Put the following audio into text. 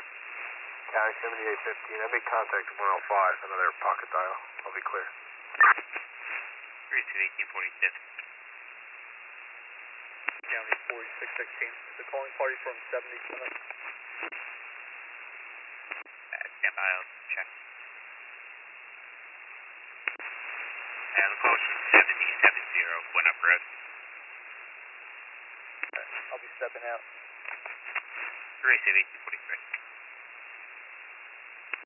County 7815. I made contact at 105, another pocket dial. I'll be clear. 31847. County 4616. The calling party from 77. Stand by, I'll check. Location 7070, Gwinnett Road. I'll be stepping out. 31843.